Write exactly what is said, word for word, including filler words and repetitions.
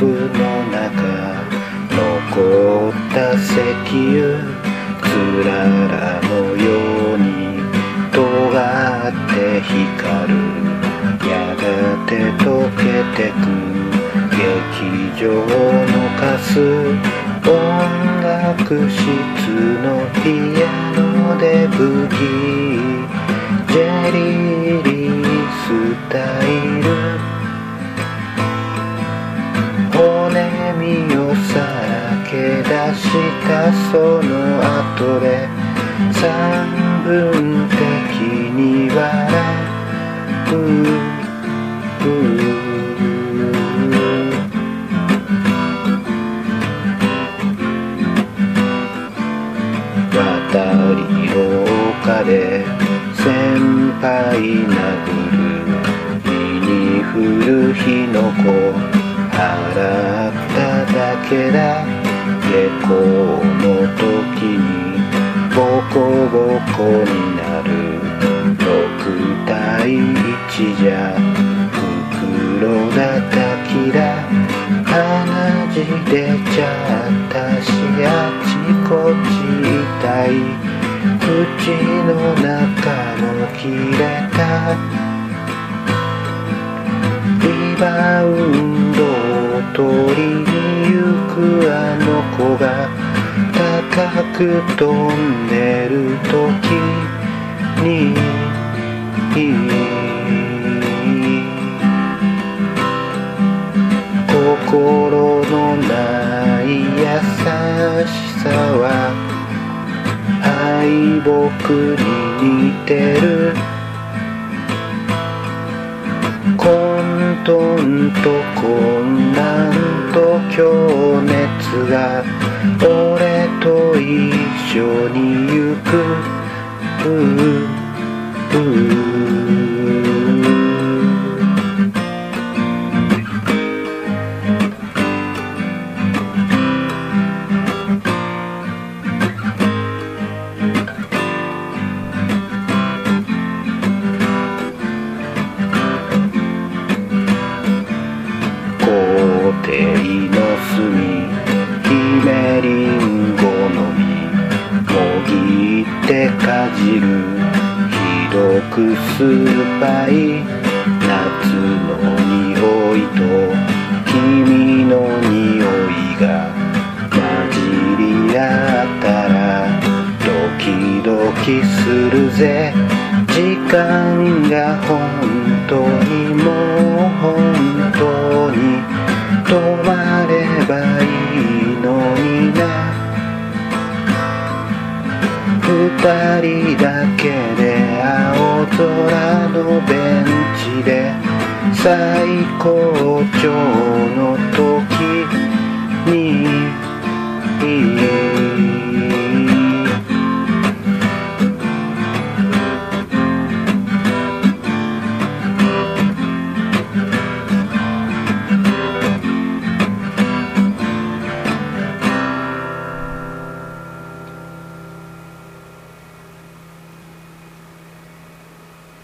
の中残った石油つららのように尖って光るやがて溶けてく劇場のかす音楽室のピアノでブギージェリーリースタイル骨身をさらけ出したその後で三分的に笑う渡り廊下で先輩殴る身に降る火の粉払っただけだ下校の時にボコボコになるろくたいいちじゃ袋叩きだ鼻血出ちゃったしあちこち痛い口の中も切れたリバウンドを取りに行くあの子が高く飛んでる時に心のない優しさは敗北に似てる混沌と混乱と強熱が俺と一緒に行くううう校庭の隅姫リンゴの実もぎってかじるひどく酸っぱい夏の匂いと君の匂いが混じり合ったらドキドキするぜ時間が本当にもう本当に止まればいいのにな二人だけで青空のベンチで最高潮の時に